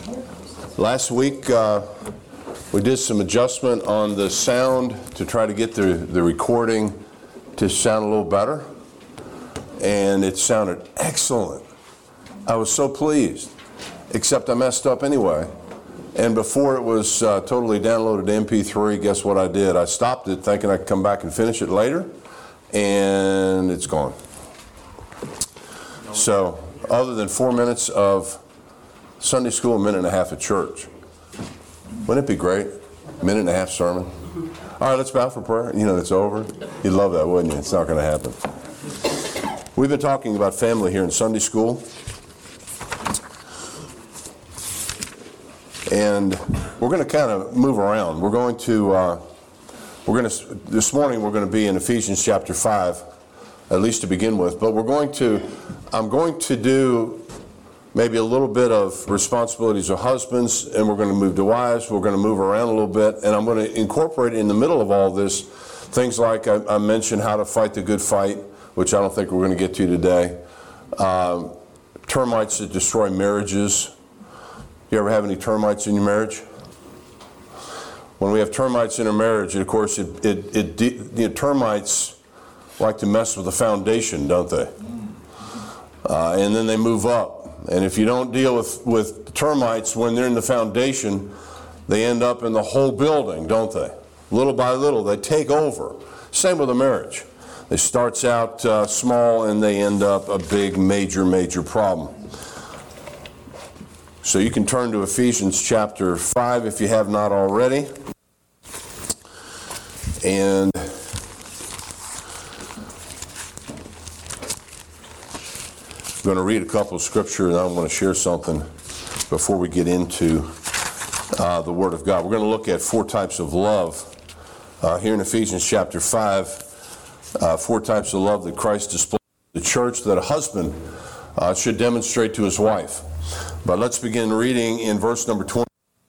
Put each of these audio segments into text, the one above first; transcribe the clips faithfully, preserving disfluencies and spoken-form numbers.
Last week uh, we did some adjustment on the sound to try to get the, the recording to sound a little better, and it sounded excellent. I was so pleased, except I messed up anyway. And before it was uh, totally downloaded to M P three, guess what I did? I stopped it thinking I could come back and finish it later, and it's gone. So other than four minutes of Sunday school, a minute and a half at church. Wouldn't it be great? A minute and a half sermon. All right, let's bow for prayer. You know, it's over. You'd love that, wouldn't you? It's not going to happen. We've been talking about family here in Sunday school. And we're going to kind of move around. We're going to, uh, we're going to, this morning we're going to be in Ephesians chapter five, at least to begin with. But we're going to, I'm going to do maybe a little bit of responsibilities of husbands, and we're going to move to wives. We're going to move around a little bit, and I'm going to incorporate in the middle of all this things like I, I mentioned how to fight the good fight, which I don't think we're going to get to today. Um, termites that destroy marriages. You ever have any termites in your marriage? When we have termites in a marriage, of course, it, it, it you know, termites like to mess with the foundation, don't they? Uh, and then they move up. And if you don't deal with, with termites when they're in the foundation, they end up in the whole building, don't they? Little by little, they take over. Same with a marriage. It starts out uh, small and they end up a big, major, major problem. So you can turn to Ephesians chapter five if you have not already. And I'm going to read a couple of scripture, and I want to share something before we get into uh, the Word of God. We're going to look at four types of love uh, here in Ephesians chapter five. Uh, four types of love that Christ displayed to the church that a husband uh, should demonstrate to his wife. But let's begin reading in verse number twenty.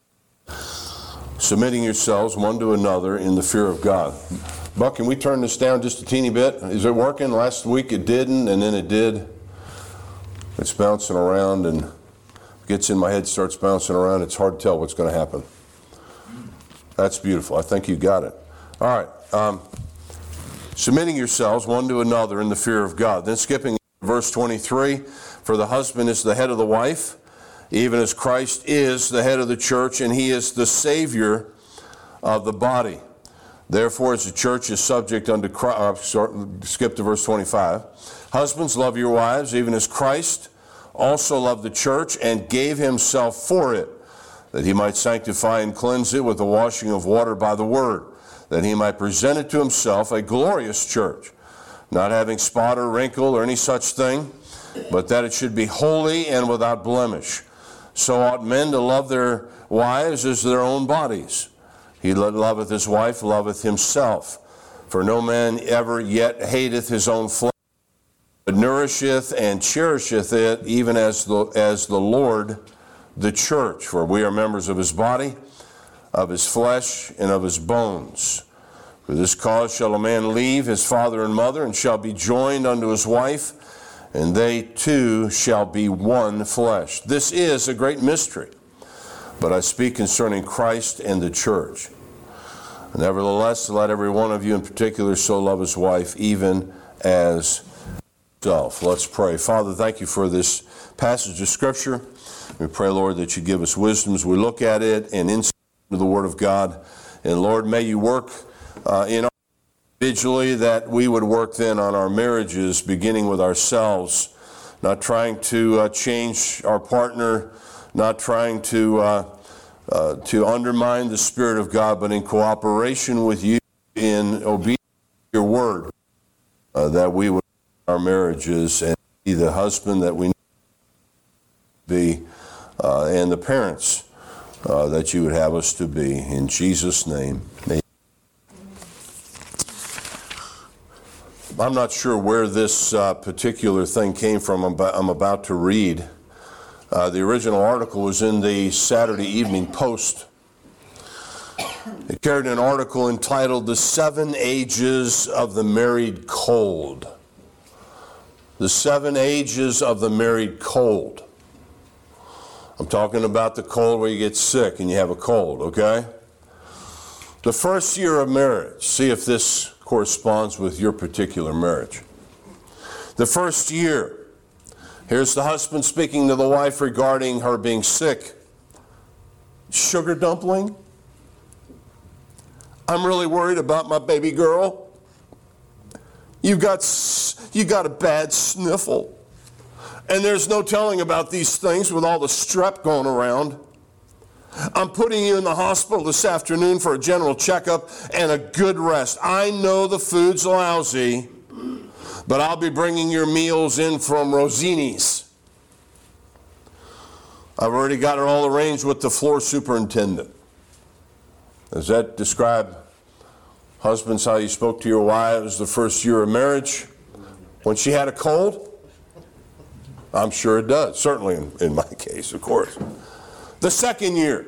Submitting yourselves one to another in the fear of God. Buck, can we turn this down just a teeny bit? Is it working? Last week it didn't, and then it did. It's bouncing around and gets in my head, starts bouncing around. It's hard to tell what's going to happen. That's beautiful. I think you got it. All right. Um, submitting yourselves one to another in the fear of God. Then skipping verse twenty-three, for the husband is the head of the wife, even as Christ is the head of the church, and he is the Savior of the body. Therefore, as the church is subject unto Christ, uh, skip to verse twenty-five. Husbands, love your wives, even as Christ also loved the church and gave himself for it, that he might sanctify and cleanse it with the washing of water by the word, that he might present it to himself a glorious church, not having spot or wrinkle or any such thing, but that it should be holy and without blemish. So ought men to love their wives as their own bodies. He that loveth his wife loveth himself. For no man ever yet hateth his own flesh, but nourisheth and cherisheth it, even as the, as the Lord the church. For we are members of his body, of his flesh, and of his bones. For this cause shall a man leave his father and mother, and shall be joined unto his wife, and they two shall be one flesh. This is a great mystery, but I speak concerning Christ and the church. Nevertheless, let every one of you in particular so love his wife, even as himself. Let's pray. Father, thank you for this passage of Scripture. We pray, Lord, that you give us wisdom as we look at it and insight into the Word of God. And Lord, may you work uh, in our individually, that we would work then on our marriages, beginning with ourselves, not trying to uh, change our partner, not trying to uh, uh, to undermine the Spirit of God, but in cooperation with you, in obedience to your word, uh, that we would our marriages and be the husband that we need to be, uh, and the parents uh, that you would have us to be. In Jesus' name, amen. I'm not sure where this uh, particular thing came from I'm, I'm about to read. Uh, the original article was in the Saturday Evening Post. It carried an article entitled "The Seven Ages of the Married Cold." The Seven Ages of the Married Cold. I'm talking about the cold where you get sick and you have a cold, okay? The first year of marriage, see if this corresponds with your particular marriage. The first year, here's the husband speaking to the wife regarding her being sick. Sugar dumpling? I'm really worried about my baby girl. You've got, you got a bad sniffle. And there's no telling about these things with all the strep going around. I'm putting you in the hospital this afternoon for a general checkup and a good rest. I know the food's lousy, but I'll be bringing your meals in from Rosini's. I've already got it all arranged with the floor superintendent. Does that describe, husbands, how you spoke to your wives the first year of marriage when she had a cold? I'm sure it does, certainly in, in my case, of course. The second year.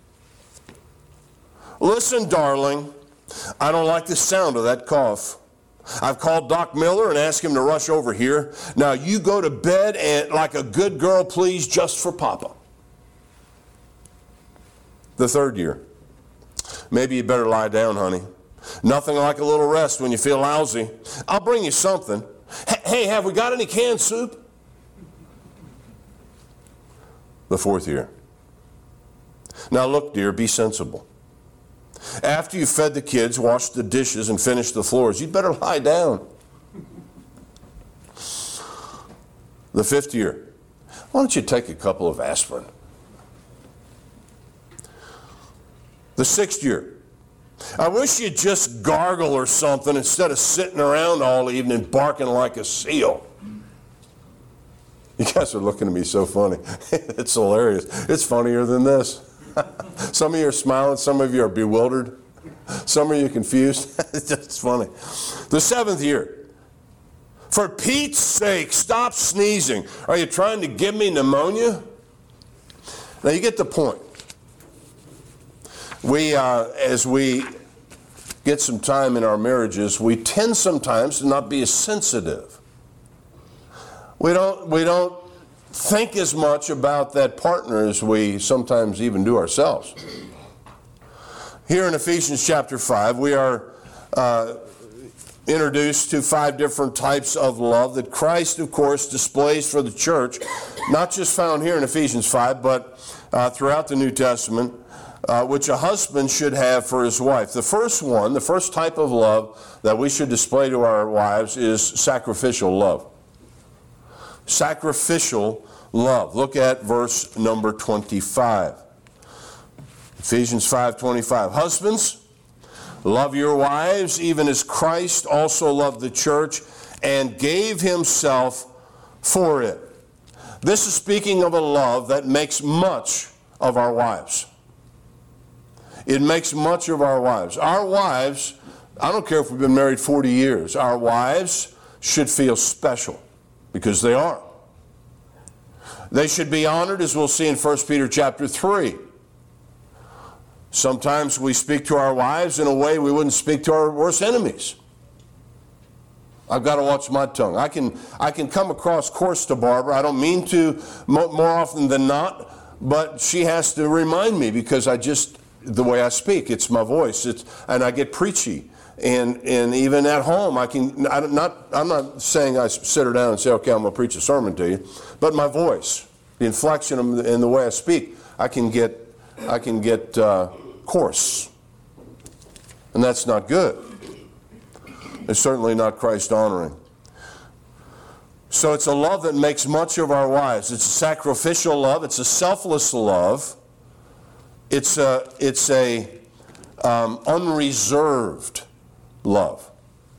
Listen, darling, I don't like the sound of that cough. I've called Doc Miller and asked him to rush over here. Now you go to bed and like a good girl, please, just for Papa. The third year. Maybe you better lie down, honey. Nothing like a little rest when you feel lousy. I'll bring you something. Hey, have we got any canned soup? The fourth year. Now look, dear, be sensible. After you've fed the kids, washed the dishes, and finished the floors, you'd better lie down. The fifth year. Why don't you take a couple of aspirin? The sixth year. I wish you'd just gargle or something instead of sitting around all evening barking like a seal. You guys are looking at me so funny. It's hilarious. It's funnier than this. Some of you are smiling, some of you are bewildered, some of you are confused. It's just funny. The seventh year. For Pete's sake, stop sneezing. Are you trying to give me pneumonia? Now you get the point. We, uh, as we get some time in our marriages, we tend sometimes to not be as sensitive. We don't, we don't think as much about that partner as we sometimes even do ourselves. Here in Ephesians chapter five, we are uh, introduced to five different types of love that Christ, of course, displays for the church, not just found here in Ephesians five, but uh, throughout the New Testament, uh, which a husband should have for his wife. The first one, the first type of love that we should display to our wives is sacrificial love. Sacrificial love. Look at verse number twenty-five. Ephesians five twenty-five. Husbands, love your wives, even as Christ also loved the church and gave himself for it. This is speaking of a love that makes much of our wives. It makes much of our wives. Our wives, I don't care if we've been married forty years, our wives should feel special. Because they are. They should be honored, as we'll see in First Peter chapter three. Sometimes we speak to our wives in a way we wouldn't speak to our worst enemies. I've got to watch my tongue. I can, I can come across coarse to Barbara. I don't mean to more often than not, but she has to remind me because I just, the way I speak, it's my voice, it's, and I get preachy. And and even at home, I can I'm not I'm not saying I sit her down and say, okay, I'm going to preach a sermon to you, but my voice, the inflection and the way I speak, I can get I can get uh, coarse, and that's not good. It's certainly not Christ honoring. So it's a love that makes much of our wives. It's a sacrificial love. It's a selfless love. It's a it's a um, unreserved love.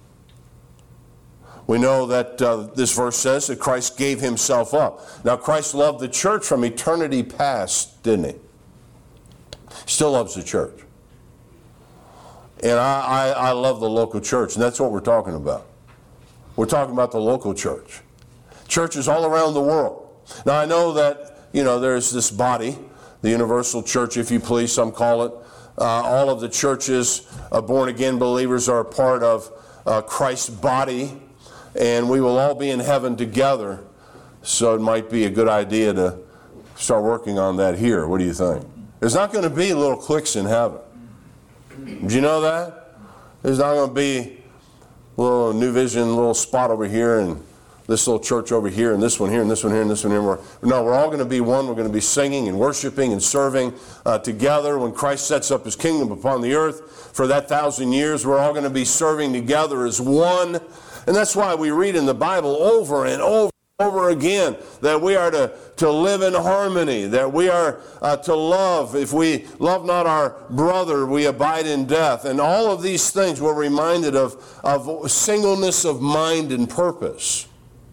We know that uh, this verse says that Christ gave himself up. Now, Christ loved the church from eternity past, didn't he? Still loves the church. And I, I, I love the local church, and that's what we're talking about. We're talking about the local church. Churches all around the world. Now, I know that, you know, there's this body, the universal church, if you please, some call it. Uh, all of the churches, uh, born-again believers are a part of uh, Christ's body, and we will all be in heaven together. So it might be a good idea to start working on that here. What do you think? There's not going to be little cliques in heaven. Did you know that? There's not going to be a little New Vision, little spot over here, and this little church over here, and this one here, and this one here, and this one here. We're, no, we're all going to be one. We're going to be singing and worshiping and serving uh, together when Christ sets up his kingdom upon the earth for that thousand years. We're all going to be serving together as one. And that's why we read in the Bible over and over and over again that we are to, to live in harmony, that we are uh, to love. If we love not our brother, we abide in death. And all of these things we're reminded of, of singleness of mind and purpose.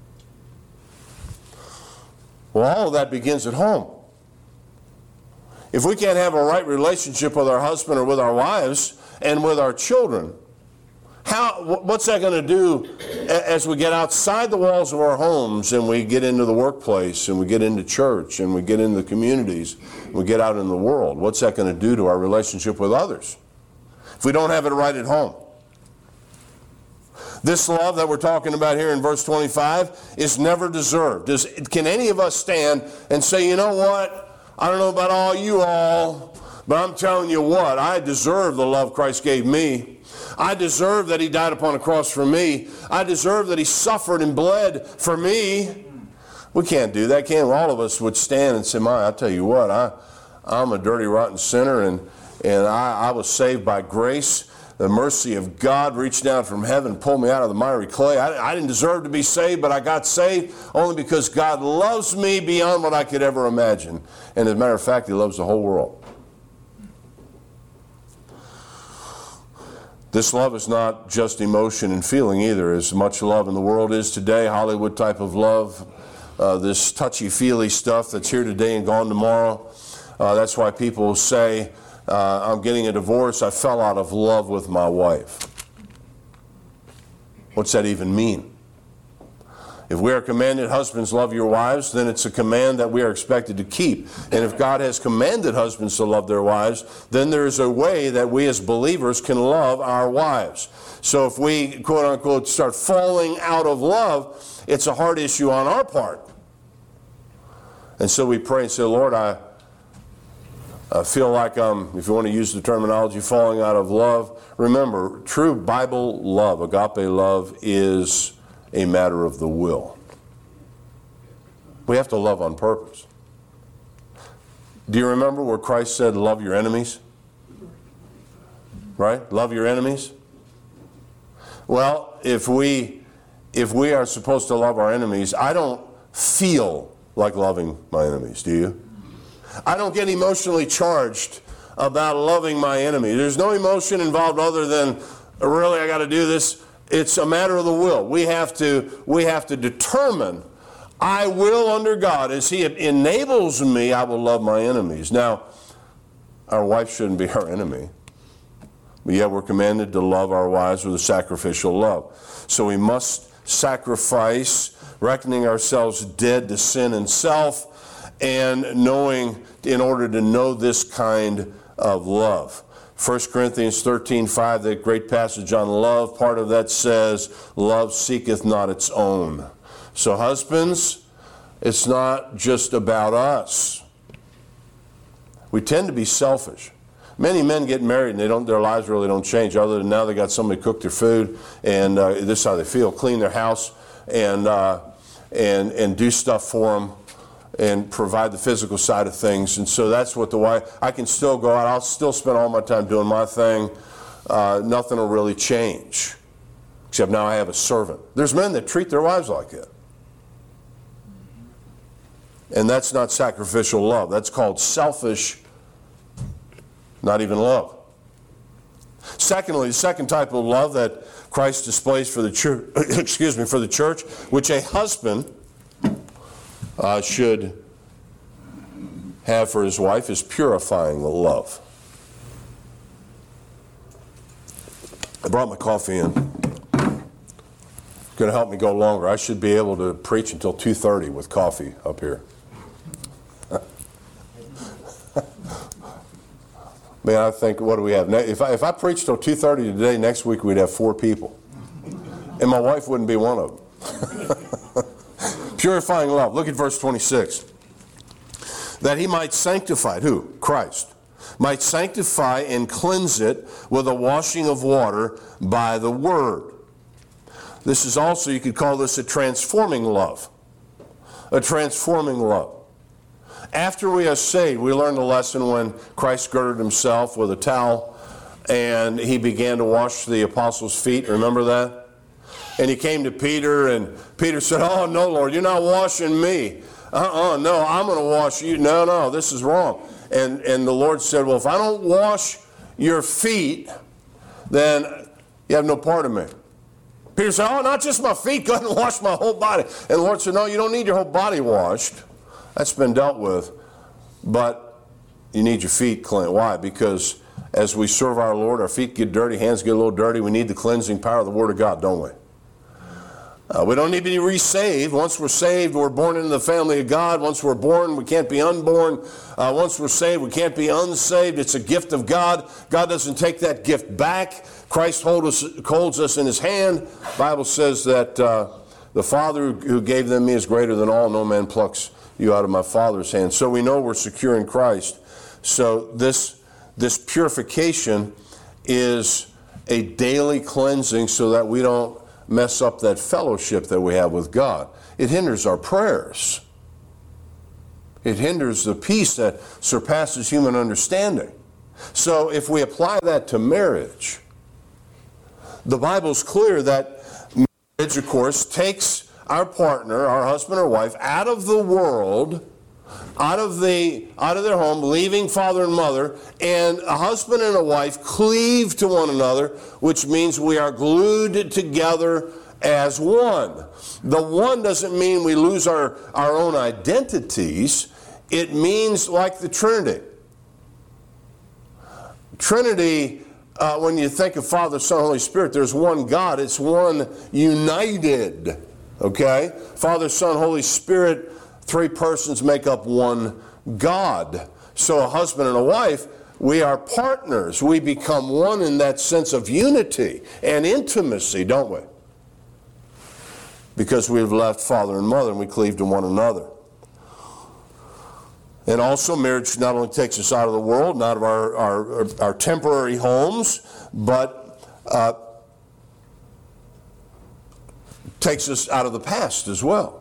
Well, all of that begins at home. If we can't have a right relationship with our husband or with our wives and with our children, how, what's that going to do as we get outside the walls of our homes and we get into the workplace and we get into church and we get into the communities and we get out in the world? What's that going to do to our relationship with others if we don't have it right at home? This love that we're talking about here in verse twenty-five is never deserved. Does, can any of us stand and say, you know what, I don't know about all you all, but I'm telling you what, I deserve the love Christ gave me. I deserve that he died upon a cross for me. I deserve that he suffered and bled for me. We can't do that, can we? All of us would stand and say, my, I tell you what, I, I'm a dirty, rotten sinner, and, and I, I was saved by grace. The mercy of God reached down from heaven and pulled me out of the miry clay. I, I didn't deserve to be saved, but I got saved only because God loves me beyond what I could ever imagine. And as a matter of fact, he loves the whole world. This love is not just emotion and feeling either. As much love in the world is today, Hollywood type of love, uh, this touchy-feely stuff that's here today and gone tomorrow. Uh, that's why people say, Uh, I'm getting a divorce. I fell out of love with my wife. What's that even mean? If we are commanded, husbands, love your wives, then it's a command that we are expected to keep. And if God has commanded husbands to love their wives, then there is a way that we as believers can love our wives. So if we, quote unquote, start falling out of love, it's a hard issue on our part. And so we pray and say, Lord, I I feel like I'm, if you want to use the terminology, falling out of love. Remember, true Bible love, agape love, is a matter of the will. We have to love on purpose. Do you remember where Christ said, love your enemies? Right? Love your enemies? Well, if we, if we are supposed to love our enemies, I don't feel like loving my enemies, do you? I don't get emotionally charged about loving my enemy. There's no emotion involved other than, really, I got to do this. It's a matter of the will. We have to, we have to determine, I will under God, as he enables me, I will love my enemies. Now, our wife shouldn't be our enemy. But yet we're commanded to love our wives with a sacrificial love. So we must sacrifice, reckoning ourselves dead to sin and self, and knowing, in order to know this kind of love. First Corinthians thirteen five, that great passage on love, part of that says, love seeketh not its own. So husbands, it's not just about us. We tend to be selfish. Many men get married and they don't, their lives really don't change, other than now they got somebody cook their food, and uh, this is how they feel, clean their house, and, uh, and, and do stuff for them, and provide the physical side of things. And so that's what the wife, I can still go out, I'll still spend all my time doing my thing. Uh, nothing will really change, except now I have a servant. There's men that treat their wives like that. And that's not sacrificial love. That's called selfish, not even love. Secondly, the second type of love that Christ displays for the church, excuse me, for the church, which a husband Uh, should have for his wife, is purifying love. I brought my coffee in. It's going to help me go longer. I should be able to preach until two thirty with coffee up here. Man, I think, what do we have? If I, if I preached till two thirty today, next week we'd have four people. And my wife wouldn't be one of them. Purifying love. Look at verse twenty-six. that he might sanctify it. Who? Christ. Might sanctify and cleanse it with a washing of water by the word. This is also, you could call this a transforming love. A transforming love. After we are saved, we learned the lesson when Christ girded himself with a towel and he began to wash the apostles' feet. Remember that? And he came to Peter, and Peter said, "Oh, no, Lord, you're not washing me. Uh-uh, no, I'm going to wash you. No, no, this is wrong." And, and the Lord said, "Well, if I don't wash your feet, then you have no part of me." Peter said, "Oh, not just my feet, go ahead and wash my whole body." And the Lord said, "No, you don't need your whole body washed. That's been dealt with. But you need your feet cleansed." Why? Because as we serve our Lord, our feet get dirty, hands get a little dirty. We need the cleansing power of the Word of God, don't we? Uh, we don't need to be re-saved. Once we're saved, we're born into the family of God. Once we're born, we can't be unborn. Uh, once we're saved, we can't be unsaved. It's a gift of God. God doesn't take that gift back. Christ hold us, holds us in his hand. The Bible says that uh, the Father who gave them me is greater than all. No man plucks you out of my Father's hand. So we know we're secure in Christ. So this, this purification is a daily cleansing so that we don't mess up that fellowship that we have with God. It hinders our prayers. It hinders the peace that surpasses human understanding. So if we apply that to marriage, the Bible's clear that marriage, of course, takes our partner, our husband or wife, out of the world, out of the out of their home, leaving father and mother, and a husband and a wife cleave to one another, which means we are glued together as one. The one doesn't mean we lose our, our own identities. It means like the Trinity. Trinity, uh, when you think of Father, Son, Holy Spirit, there's one God. It's one united. Okay? Father, Son, Holy Spirit, three persons make up one God. So a husband and a wife, we are partners. We become one in that sense of unity and intimacy, don't we? Because we've left father and mother and we cleave to one another. And also marriage not only takes us out of the world, not of our, our, our temporary homes, but uh, takes us out of the past as well.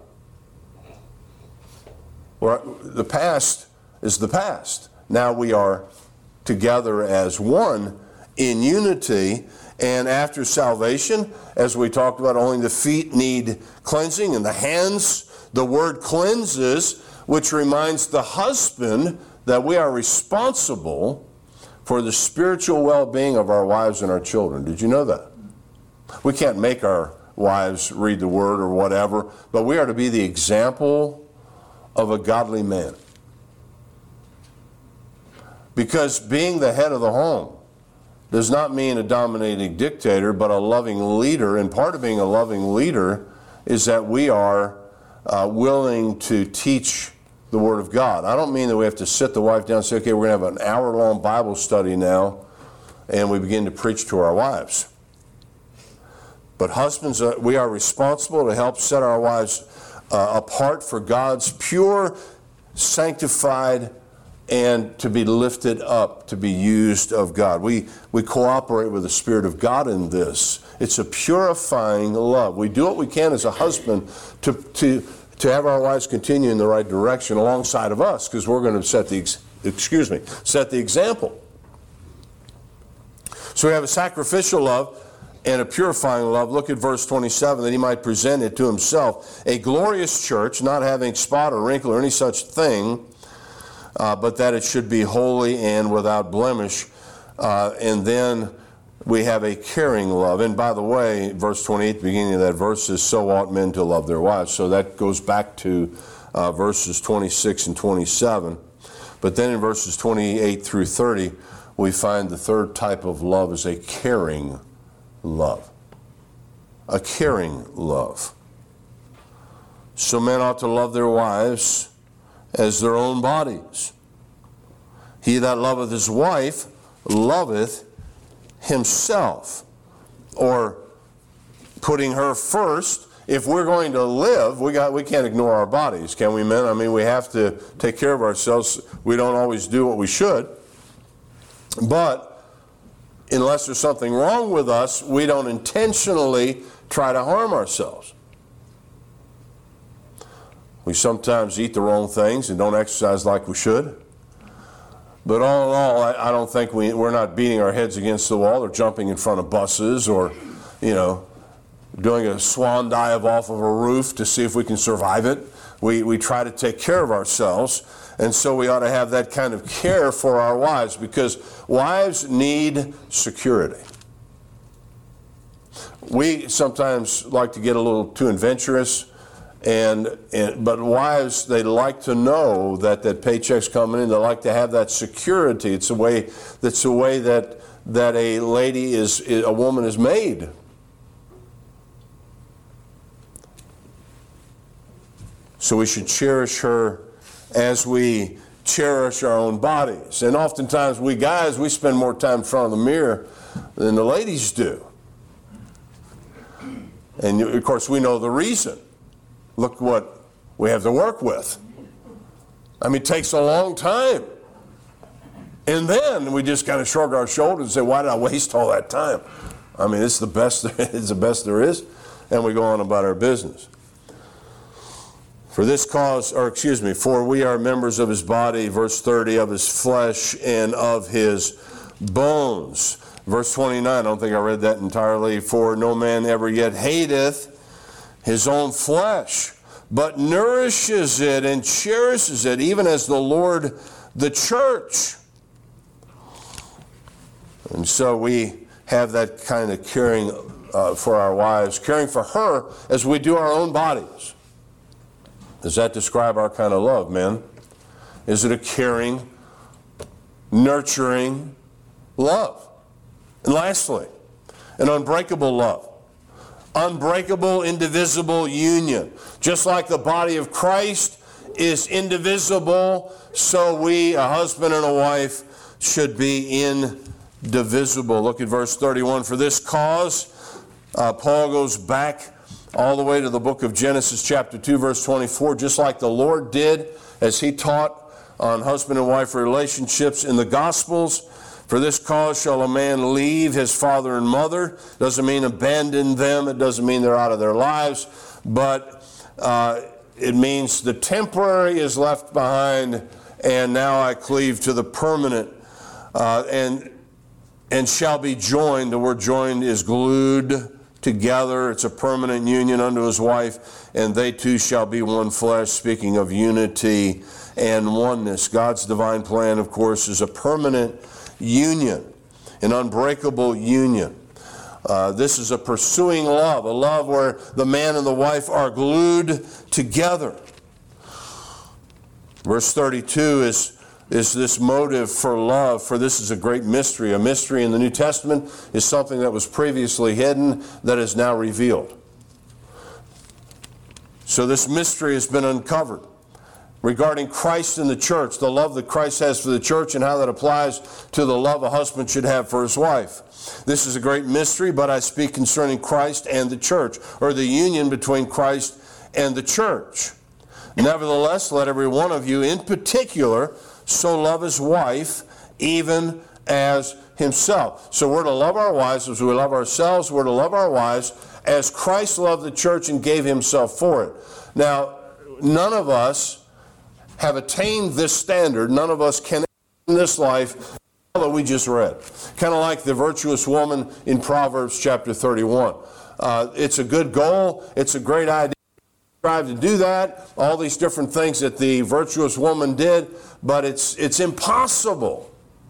Well, the past is the past. Now we are together as one in unity. And after salvation, as we talked about, only the feet need cleansing and the hands, the word cleanses, which reminds the husband that we are responsible for the spiritual well-being of our wives and our children. Did you know that? We can't make our wives read the word or whatever, but we are to be the example of a godly man. Because being the head of the home does not mean a dominating dictator, but a loving leader. And part of being a loving leader is that we are uh, willing to teach the Word of God. I don't mean that we have to sit the wife down and say, okay, we're going to have an hour-long Bible study now, and we begin to preach to our wives. But husbands, uh, we are responsible to help set our wives uh, apart for God's pure, sanctified, and to be lifted up, to be used of God. We, we cooperate with the Spirit of God in this. It's a purifying love. We do what we can as a husband to, to, to have our wives continue in the right direction alongside of us, because we're going to set the, excuse me, set the example. So we have a sacrificial love and a purifying love. Look at verse twenty-seven, that he might present it to himself, a glorious church, not having spot or wrinkle or any such thing, Uh, but that it should be holy and without blemish. Uh, and then we have a caring love. And by the way, verse twenty-eight, the beginning of that verse is, so ought men to love their wives. So that goes back to uh, verses twenty-six and twenty-seven. But then in verses twenty-eight through thirty, we find the third type of love is a caring love. A caring love. So men ought to love their wives as their own bodies. He that loveth his wife loveth himself. Or putting her first if we're going to live, we got we can't ignore our bodies, can we, men? I mean, we have to take care of ourselves. We don't always do what we should. But unless there's something wrong with us, we don't intentionally try to harm ourselves. We sometimes eat the wrong things and don't exercise like we should. But all in all, I, I don't think we, we're not beating our heads against the wall or jumping in front of buses or, you know, doing a swan dive off of a roof to see if we can survive it. We, we try to take care of ourselves, and so we ought to have that kind of care for our wives, because wives need security. We sometimes like to get a little too adventurous, and, and but wives, they like to know that that paycheck's coming in. They like to have that security. It's a way that's the way that that a lady is, a woman is made. So we should cherish her as we cherish our own bodies. And oftentimes we guys, we spend more time in front of the mirror than the ladies do. And of course we know the reason. Look what we have to work with. I mean, it takes a long time. And then we just kind of shrug our shoulders and say, why did I waste all that time? I mean, it's the best, it's the best there is. And we go on about our business. For this cause, or excuse me, for we are members of his body, verse thirty, of his flesh and of his bones. Verse twenty-nine, I don't think I read that entirely. For no man ever yet hateth his own flesh, but nourishes it and cherishes it, even as the Lord the church. And so we have that kind of caring uh, for our wives, caring for her as we do our own bodies. Does that describe our kind of love, men? Is it a caring, nurturing love? And lastly, an unbreakable love. Unbreakable, indivisible union. Just like the body of Christ is indivisible, so we, a husband and a wife, should be indivisible. Look at verse thirty-one. For this cause, uh, Paul goes back all the way to the book of Genesis chapter two, verse twenty-four, just like the Lord did as he taught on husband and wife relationships in the Gospels. For this cause shall a man leave his father and mother. Doesn't mean abandon them. It doesn't mean they're out of their lives. But uh, it means the temporary is left behind, and now I cleave to the permanent. Uh, and, and shall be joined. The word joined is glued together. It's a permanent union unto his wife, and they two shall be one flesh, speaking of unity and oneness. God's divine plan, of course, is a permanent union, an unbreakable union. Uh, this is a pursuing love, a love where the man and the wife are glued together. Verse thirty-two is is this motive for love, for this is a great mystery. A mystery in the New Testament is something that was previously hidden that is now revealed. So this mystery has been uncovered regarding Christ and the church, the love that Christ has for the church and how that applies to the love a husband should have for his wife. This is a great mystery, but I speak concerning Christ and the church, or the union between Christ and the church. Nevertheless, let every one of you in particular so love his wife, even as himself. So we're to love our wives as we love ourselves. We're to love our wives as Christ loved the church and gave himself for it. Now, none of us have attained this standard. None of us can in this life that we just read. Kind of like the virtuous woman in Proverbs chapter thirty-one. Uh, it's a good goal. It's a great idea. Strive to do that, all these different things that the virtuous woman did, but it's it's impossible.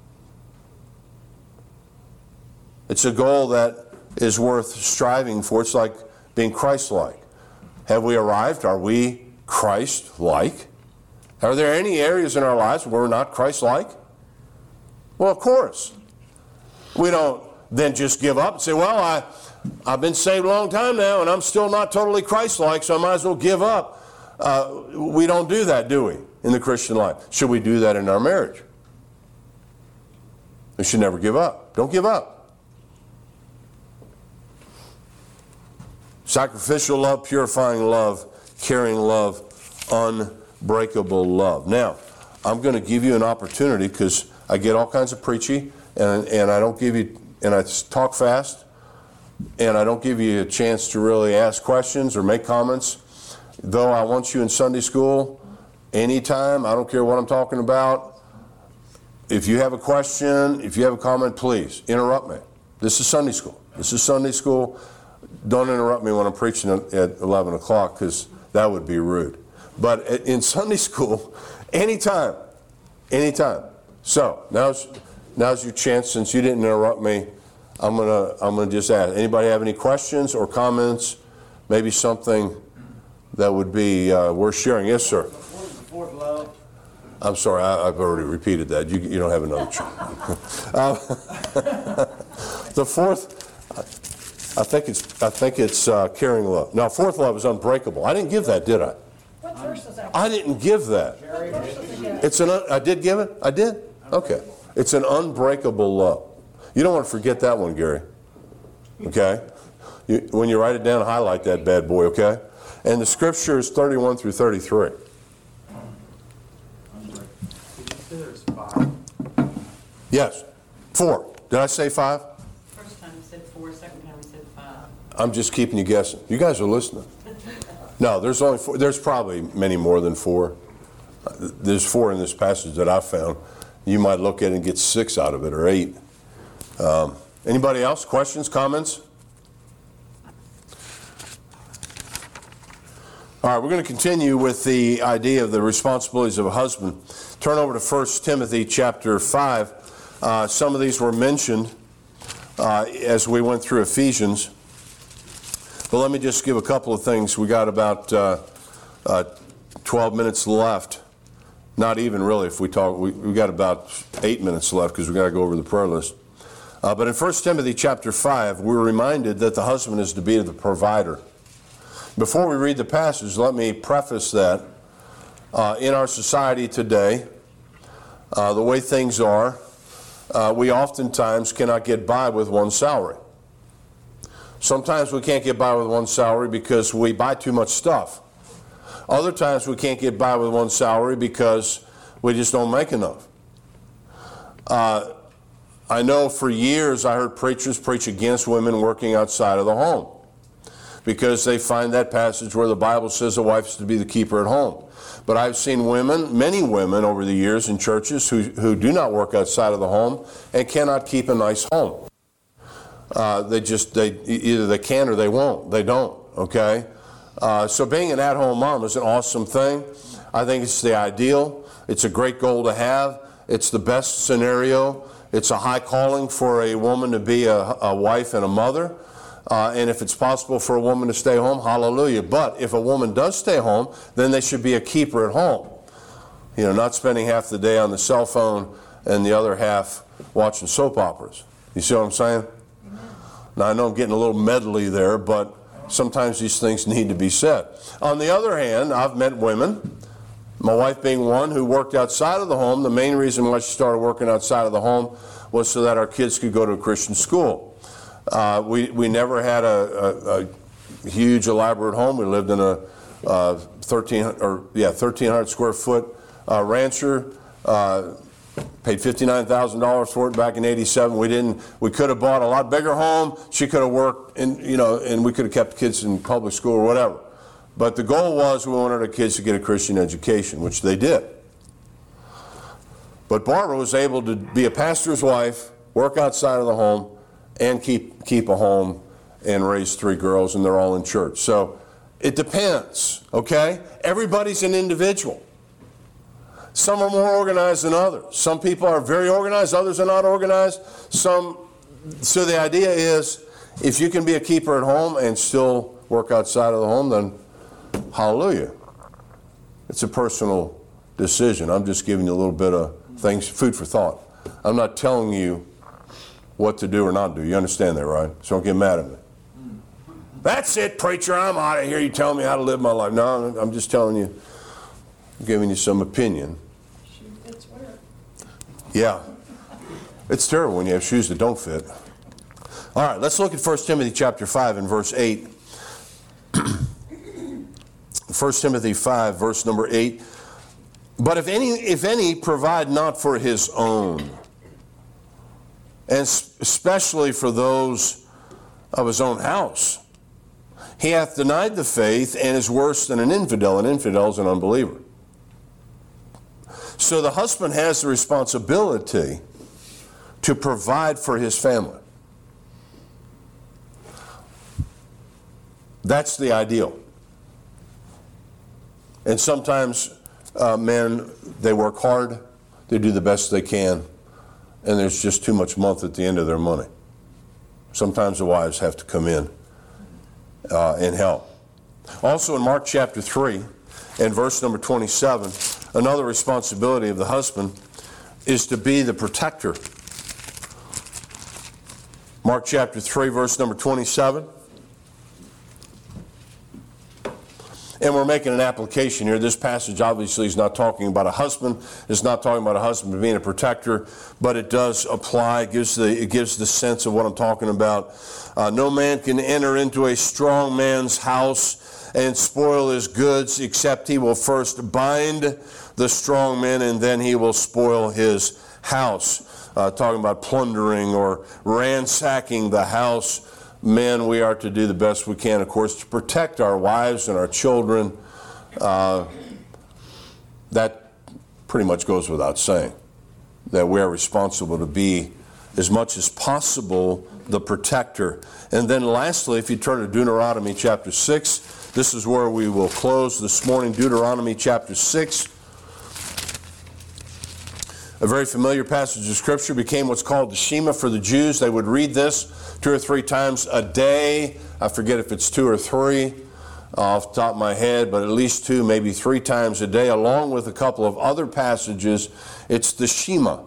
It's a goal that is worth striving for. It's like being Christ-like. Have we arrived? Are we Christ-like? Are there any areas in our lives where we're not Christ-like? Well, of course. We don't then just give up and say, well, I I've been saved a long time now, and I'm still not totally Christ-like, so I might as well give up. Uh, we don't do that, do we, in the Christian life? Should we do that in our marriage? We should never give up. Don't give up. Sacrificial love, purifying love, caring love, unbreakable love. Now, I'm going to give you an opportunity because I get all kinds of preachy, and, and I don't give you, and I talk fast, and I don't give you a chance to really ask questions or make comments. Though I want you in Sunday school anytime, I don't care what I'm talking about. If you have a question, if you have a comment, please interrupt me. This is Sunday school. This is Sunday school. Don't interrupt me when I'm preaching at eleven o'clock because that would be rude. But in Sunday school, anytime, anytime. So now's now's your chance. Since you didn't interrupt me, I'm gonna I'm gonna just ask. Anybody have any questions or comments? Maybe something that would be uh, worth sharing. Yes, sir. What is the fourth love? I'm sorry, I, I've already repeated that. You you don't have another chance. uh, the fourth. I think it's I think it's uh, caring love. Now, fourth love is unbreakable. I didn't give that, did I? What verse is that? I didn't give that. It's an. I did give it. I did. Okay. It's an unbreakable love. You don't want to forget that one, Gary. Okay. You, when you write it down, highlight that bad boy. Okay. And the scripture is thirty-one through thirty-three. There's five. Yes. Four. Did I say five? First time you said four, second time you said five. I'm just keeping you guessing. You guys are listening. No, there's only four. There's probably many more than four. There's four in this passage that I found. You might look at it and get six out of it or eight. Um, anybody else? Questions, comments? All right, we're going to continue with the idea of the responsibilities of a husband. Turn over to First Timothy chapter five. Uh, some of these were mentioned uh, as we went through Ephesians. But let me just give a couple of things. We got about uh, uh, twelve minutes left. Not even really if we talk. We, we got about eight minutes left because we got to go over the prayer list. Uh, but in First Timothy chapter five, we're reminded that the husband is to be the provider. Before we read the passage, let me preface that uh, in our society today, uh, the way things are, uh, we oftentimes cannot get by with one salary. Sometimes we can't get by with one salary because we buy too much stuff. Other times we can't get by with one salary because we just don't make enough. Uh, I know for years I heard preachers preach against women working outside of the home because they find that passage where the Bible says a wife is to be the keeper at home. But I've seen women, many women over the years in churches who, who do not work outside of the home and cannot keep a nice home. Uh, they just, they either they can or they won't. They don't, okay? Uh, so being an at-home mom is an awesome thing. I think it's the ideal. It's a great goal to have. It's the best scenario. It's a high calling for a woman to be a, a wife and a mother. Uh, and if it's possible for a woman to stay home, hallelujah. But if a woman does stay home, then they should be a keeper at home. You know, not spending half the day on the cell phone and the other half watching soap operas. You see what I'm saying? Now, I know I'm getting a little medley there, but sometimes these things need to be said. On the other hand, I've met women, my wife being one, who worked outside of the home. The main reason why she started working outside of the home was so that our kids could go to a Christian school. Uh, we, we never had a, a, a huge, elaborate home. We lived in a uh, thirteen or yeah thirteen hundred square foot uh, rancher. Uh, paid fifty-nine thousand dollars for it back in eighty-seven. We didn't. We could have bought a lot bigger home. She could have worked, and you know, and we could have kept kids in public school or whatever. But the goal was we wanted our kids to get a Christian education, which they did. But Barbara was able to be a pastor's wife, work outside of the home, and keep keep a home and raise three girls, and they're all in church. So it depends, okay? Everybody's an individual. Some are more organized than others. Some people are very organized, others are not organized. Some, so the idea is, if you can be a keeper at home and still work outside of the home, then hallelujah. It's a personal decision. I'm just giving you a little bit of things, food for thought. I'm not telling you what to do or not do. You understand that, right? So don't get mad at me. That's it, preacher. I'm out of here. You telling me how to live my life. No, I'm just telling you, I'm giving you some opinion. Yeah. It's terrible when you have shoes that don't fit. All right, let's look at First Timothy chapter five and verse eight. First Timothy five, verse number eight. But if any, if any provide not for his own, and especially for those of his own house, he hath denied the faith and is worse than an infidel. An infidel is an unbeliever. So the husband has the responsibility to provide for his family. That's the ideal. And sometimes uh, men, they work hard, they do the best they can, and there's just too much month at the end of their money. Sometimes the wives have to come in uh, and help. Also in Mark chapter three and verse number twenty-seven, another responsibility of the husband is to be the protector. Mark chapter three, verse number twenty-seven. And we're making an application here. This passage obviously is not talking about a husband. It's not talking about a husband being a protector, but it does apply. It gives the, it gives the sense of what I'm talking about. Uh, no man can enter into a strong man's house and spoil his goods, except he will first bind the strong man, and then he will spoil his house. Uh, talking about plundering or ransacking the house. Men, we are to do the best we can, of course, to protect our wives and our children. Uh, that pretty much goes without saying, that we are responsible to be, as much as possible, the protector. And then lastly, if you turn to Deuteronomy chapter six, this is where we will close this morning. Deuteronomy chapter six. A very familiar passage of Scripture, became what's called the Shema for the Jews. They would read this two or three times a day. I forget if it's two or three uh, off the top of my head, but at least two, maybe three times a day, along with a couple of other passages. It's the Shema,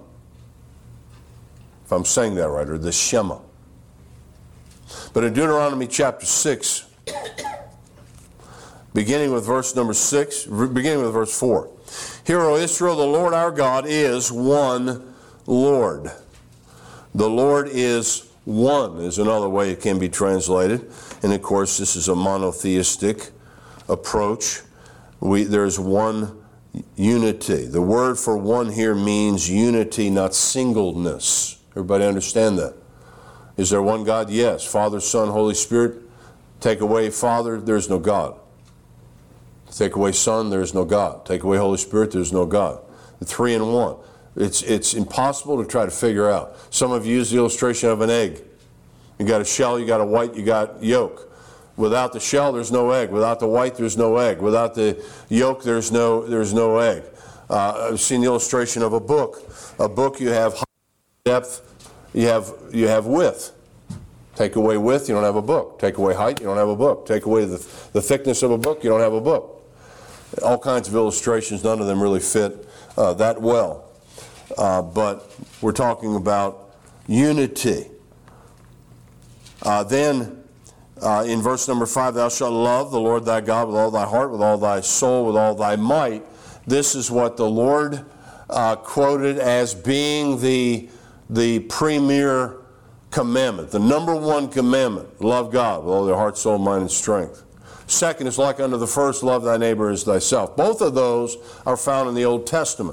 if I'm saying that right, or the Shema. But in Deuteronomy chapter six, beginning with verse number six, beginning with verse four. Hear, O Israel, the Lord our God is one Lord. The Lord is one is another way it can be translated. And of course, this is a monotheistic approach. We, there's one unity. The word for one here means unity, not singleness. Everybody understand that? Is there one God? Yes. Father, Son, Holy Spirit. Take away Father, there's no God. Take away Son, there's no God. Take away Holy Spirit, there's no God. The three in one. It's, it's impossible to try to figure out. Some have used the illustration of an egg. You got a shell, you got a white, you got yolk. Without the shell, there's no egg. Without the white, there's no egg. Without the yolk, there's no, there's no egg. Uh, I've seen the illustration of a book. A book, you have height, depth, you have, you have width. Take away width, you don't have a book. Take away height, you don't have a book. Take away the, the thickness of a book, you don't have a book. All kinds of illustrations, none of them really fit uh, that well. Uh, but we're talking about unity. Uh, then, uh, in verse number five, thou shalt love the Lord thy God with all thy heart, with all thy soul, with all thy might. This is what the Lord uh, quoted as being the, the premier commandment, the number one commandment. Love God with all their heart, soul, mind, and strength. Second is like unto the first, love thy neighbor as thyself. Both of those are found in the Old Testament.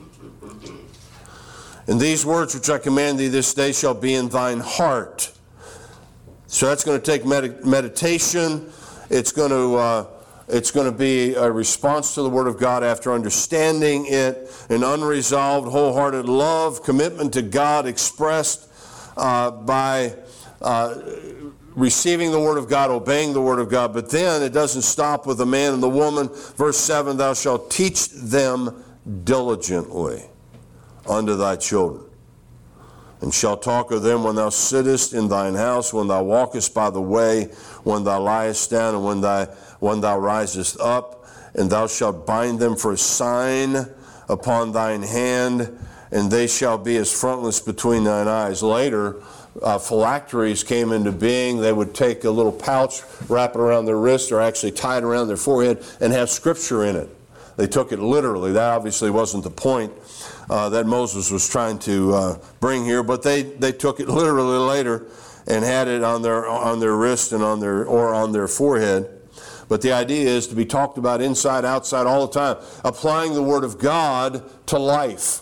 And these words which I command thee this day shall be in thine heart. So that's going to take med- meditation. It's going to uh, it's going to be a response to the Word of God after understanding it, an unresolved, wholehearted love, commitment to God expressed uh, by uh, receiving the Word of God, obeying the Word of God. But then it doesn't stop with the man and the woman. Verse seven, thou shalt teach them diligently unto thy children, and shalt talk of them when thou sittest in thine house, when thou walkest by the way, when thou liest down, and when, thy, when thou risest up. And thou shalt bind them for a sign upon thine hand, and they shall be as frontlets between thine eyes. Later, Uh, phylacteries came into being. They would take a little pouch, wrap it around their wrist, or actually tie it around their forehead, and have Scripture in it. They took it literally. That obviously wasn't the point uh, that Moses was trying to uh, bring here, but they, they took it literally later and had it on their on their wrist and on their or on their forehead. But the idea is to be talked about inside, outside, all the time. Applying the Word of God to life.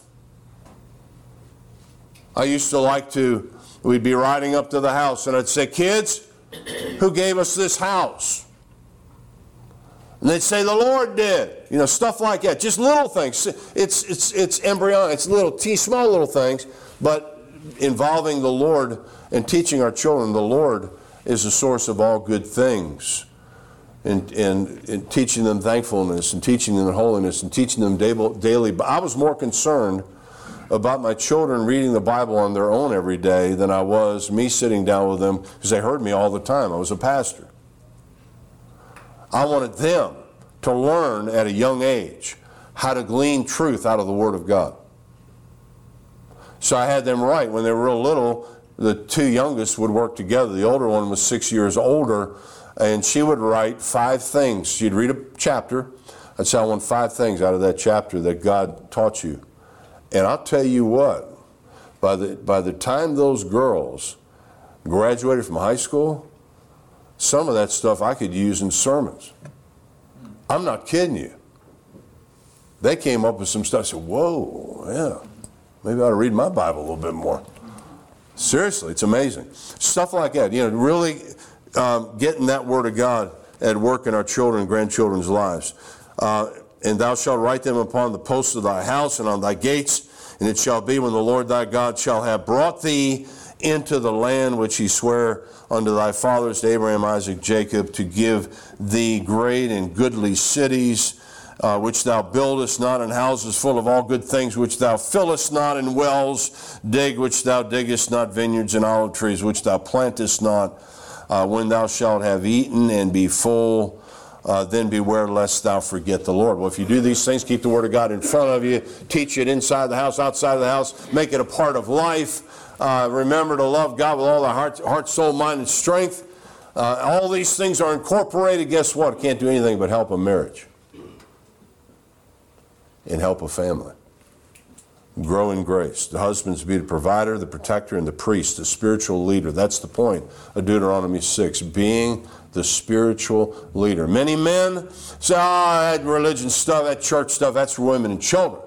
I used to like to, we'd be riding up to the house and I'd say, kids, who gave us this house? And they'd say, the Lord did. You know, stuff like that. Just little things. It's, it's, it's embryonic. It's little, t- small little things, but involving the Lord and teaching our children the Lord is the source of all good things. And, and, and teaching them thankfulness and teaching them holiness and teaching them daily. But I was more concerned about my children reading the Bible on their own every day than I was me sitting down with them, because they heard me all the time. I was a pastor. I wanted them to learn at a young age how to glean truth out of the Word of God. So I had them write when they were real little. The two youngest would work together. The older one was six years older, and she would write five things. She'd read a chapter. I'd say, I want five things out of that chapter that God taught you. And I'll tell you what, by the, by the time those girls graduated from high school, some of that stuff I could use in sermons. I'm not kidding you. They came up with some stuff. I said, whoa, yeah, maybe I ought to read my Bible a little bit more. Seriously, it's amazing. Stuff like that, you know, really um, getting that Word of God at work in our children and grandchildren's lives. Uh, and thou shalt write them upon the posts of thy house and on thy gates, and it shall be when the Lord thy God shall have brought thee into the land which he sware unto thy fathers, to Abraham, Isaac, Jacob, to give thee great and goodly cities, uh, which thou buildest not, and houses full of all good things, which thou fillest not, and wells dig, which thou diggest not, vineyards and olive trees, which thou plantest not. Uh, when thou shalt have eaten and be full, uh, then beware lest thou forget the Lord. Well, if you do these things, keep the Word of God in front of you, teach it inside the house, outside of the house, make it a part of life. Uh, remember to love God with all thy heart, heart, soul, mind, and strength. Uh, all these things are incorporated. Guess what? Can't do anything but help a marriage and help a family. Grow in grace. The husband's to be the provider, the protector, and the priest, the spiritual leader. That's the point of Deuteronomy six, being the spiritual leader. Many men say, oh, that religion stuff, that church stuff, that's for women and children.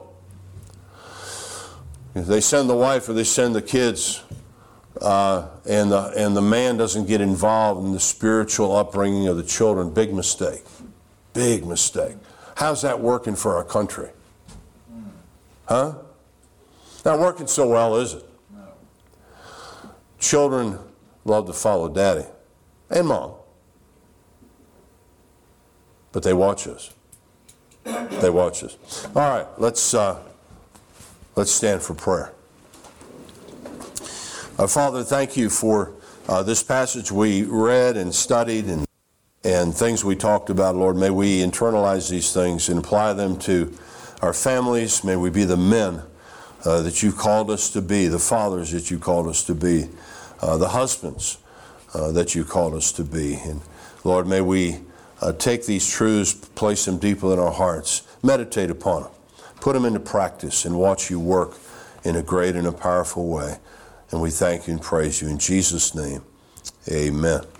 If they send the wife or they send the kids, uh, and, the, and the man doesn't get involved in the spiritual upbringing of the children, big mistake. Big mistake. How's that working for our country? Huh? Not working so well, is it? No. Children love to follow daddy and mom. But they watch us. They watch us. All right, let's... Uh, Let's stand for prayer. Uh, Father, thank you for uh, this passage we read and studied and, and things we talked about, Lord. May we internalize these things and apply them to our families. May we be the men uh, that you called us to be, the fathers that you called us to be, uh, the husbands uh, that you called us to be. And Lord, may we uh, take these truths, place them deeply in our hearts, meditate upon them. Put them into practice and watch you work in a great and a powerful way. And we thank you and praise you in Jesus' name. Amen.